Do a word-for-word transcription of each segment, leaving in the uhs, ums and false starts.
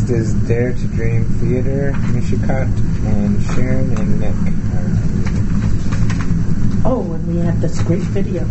Next is Dare to Dream Theater. Mishikot and Sharon and Nick are leading. Oh, and we have this great video.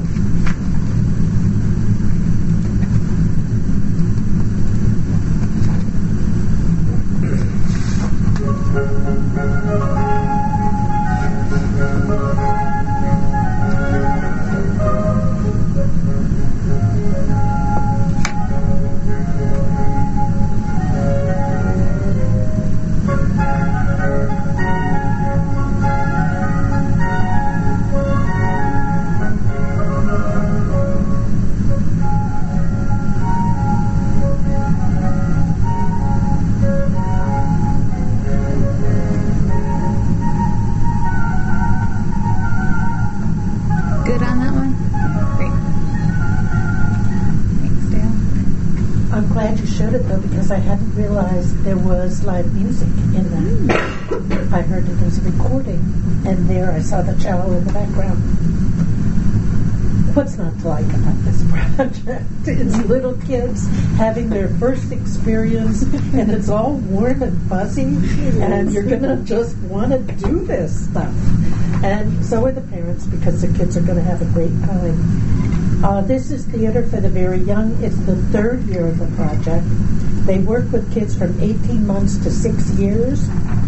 I hadn't realized there was live music in that. I heard it as a recording, and there I saw the cello in the background. What's not to like about this project? It's little kids having their first experience, and it's all warm and fuzzy, and you're going to just want to do this stuff. And so are the parents, because the kids are going to have a great time. Uh, this is Theater for the Very Young. It's the third year of the project. They work with kids from eighteen months to six years,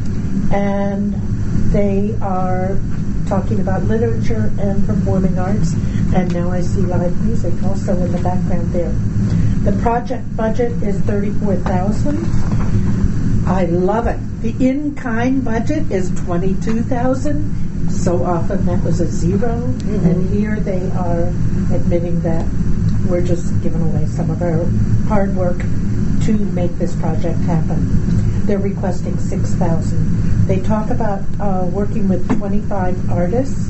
and they are talking about literature and performing arts, and now I see live music also in the background there. The project budget is thirty-four thousand dollars. I love it. The in-kind budget is twenty-two thousand dollars. So often that was a zero, mm-hmm. and here they are admitting that we're just giving away some of our hard work to make this project happen. They're requesting six thousand dollars. They talk about uh, working with twenty-five artists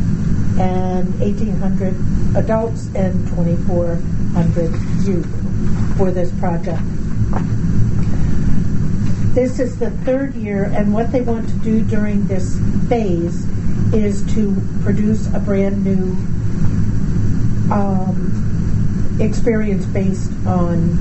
and eighteen hundred adults and twenty-four hundred youth for this project. This is the third year, and what they want to do during this phase is to produce a brand new um, experience based on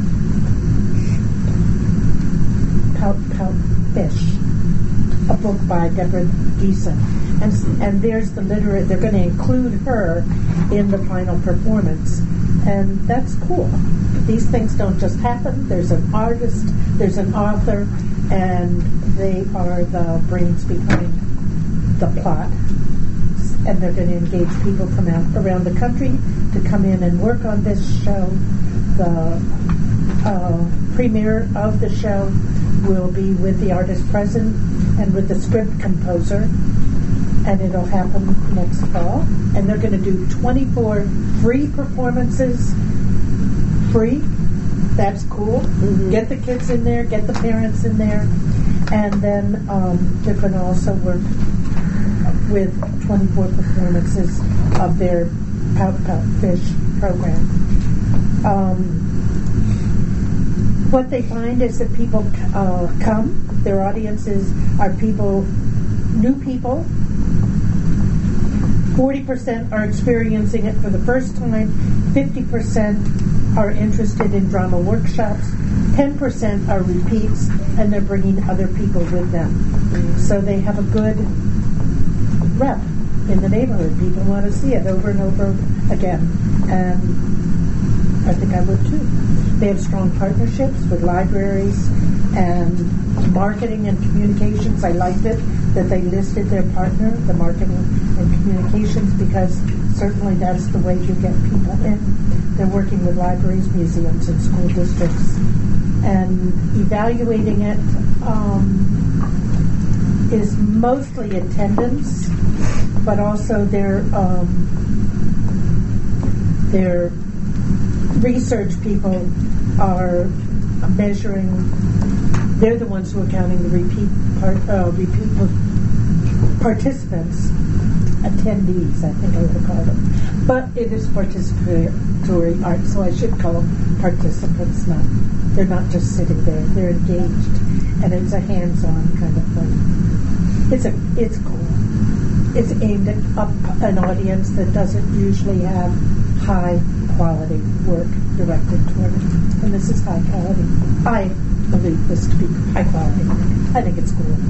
Pout Pout Fish, a book by Deborah Geeson. And, and there's the literate, they're going to include her in the final performance. And that's cool. These things don't just happen. There's an artist, there's an author, and they are the brains behind the plot. And they're going to engage people from out, around the country to come in and work on this show. The uh, premiere of the show will be with the artist present and with the script composer, and it'll happen next fall. And they're going to do twenty-four free performances. Free. That's cool. Mm-hmm. Get the kids in there, get the parents in there, and then um, they're going to also work with twenty-four performances of their Pout Pout Fish program. Um, what they find is that people uh, come, their audiences are people, new people. forty percent are experiencing it for the first time, fifty percent are interested in drama workshops, ten percent are repeats, and they're bringing other people with them. Mm-hmm. So they have a good rep in the neighborhood. People want to see it over and over again, and I think I would too. They have strong partnerships with libraries and marketing and communications. I liked it that they listed their partner, the marketing and communications, because certainly that's the way you get people in. They're working with libraries, museums, and school districts, and evaluating it um, is mostly attendance, but also their um, their research people are measuring. They're the ones who are counting the repeat part, uh, repeat participants, attendees, I think I would call them. But it is participatory art, so I should call them participants. Not, they're not just sitting there; they're engaged, and it's a hands-on kind of thing. It's a, it's cool. It's aimed at up an audience that doesn't usually have high quality work directed toward it, and this is high quality, high believe this to be high quality. I think it's cool.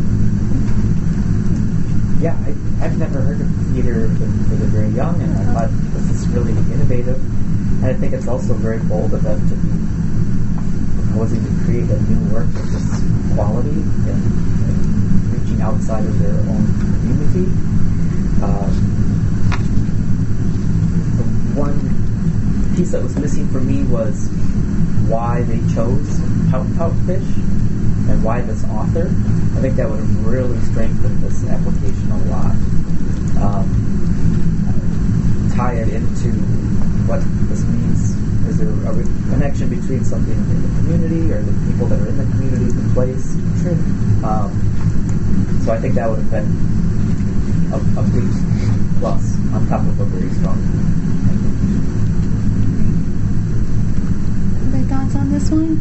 Yeah, I, I've never heard of theater for, for the very young, and I thought this is really innovative. And I think it's also very bold of them to be proposing to create a new work of this quality and, and reaching outside of their own community. Um, the one piece that was missing for me was why they chose Pout Pout Fish and why this author. I think that would have really strengthened this application a lot. Um, tie it into what this means. Is there a re- connection between something in the community or the people that are in the community, the place? True. Um, so I think that would have been a, a big plus on top of a very strong. Other thoughts on this one?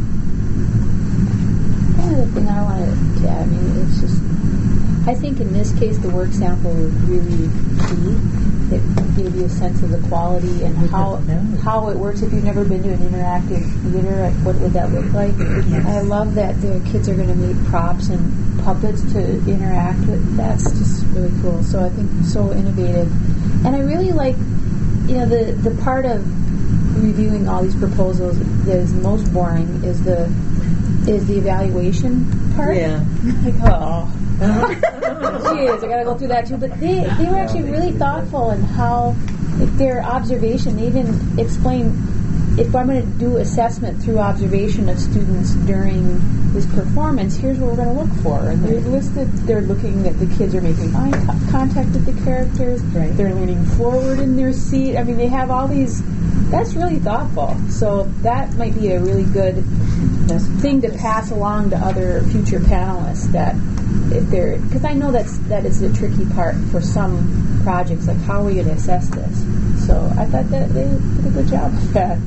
The other thing I wanted to add, I mean, it's just, I think in this case the work sample was really key. It gave you a sense of the quality and how how it works. If you've never been to an interactive theater, like what would that look like? Yes. I love that the kids are going to make props and puppets to interact with. That's just really cool. So I think so innovative. And I really like, you know, the, the part of reviewing all these proposals that is most boring is the is the evaluation part. Yeah. Like, oh. Jeez, I gotta go through that too. But they, they were actually really thoughtful in how their observation. They even explain if I'm going to do assessment through observation of students during this performance, here's what we're going to look for. And they've listed, they're looking at the kids are making eye t- contact with the characters. Right. They're leaning forward in their seat. I mean, they have all these. That's really thoughtful. So that might be a really good thing to pass along to other future panelists. That if they're, because I know that's that is the tricky part for some projects. Like, how are we going to assess this? So I thought that they did a good job with that.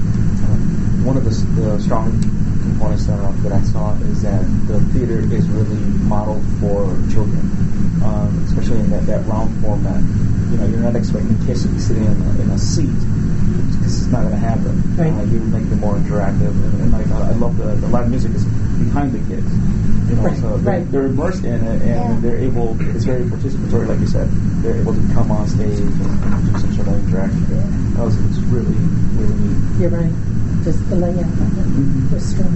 One of the, the strong components uh, that I saw is that the theater is really modeled for children, um, especially in that, that round format. You know, you're not expecting kids to be sitting in a, in a seat because it's not going to happen. Right. Uh, you make them more interactive, and, and like I love the, the live music is behind the kids. You know, Right. so they're, Right. they're immersed in it, and Yeah. they're able. It's very participatory, like you said. They're able to come on stage and, and do some sort of interaction. That was it's really, really neat. You're right. Just the layout of it was strong.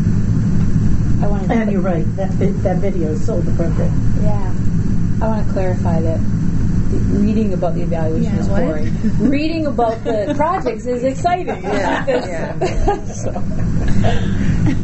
I want to. And you're right. That vi- that video is so appropriate. Yeah. I want to clarify that the reading about the evaluation Yeah, is what? boring. Reading about the projects is exciting. Yeah, So-